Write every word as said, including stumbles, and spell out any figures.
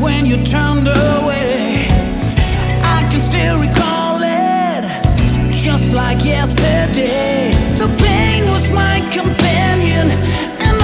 when you turned away. I can still recall it, just like yesterday. The pain was my companion, and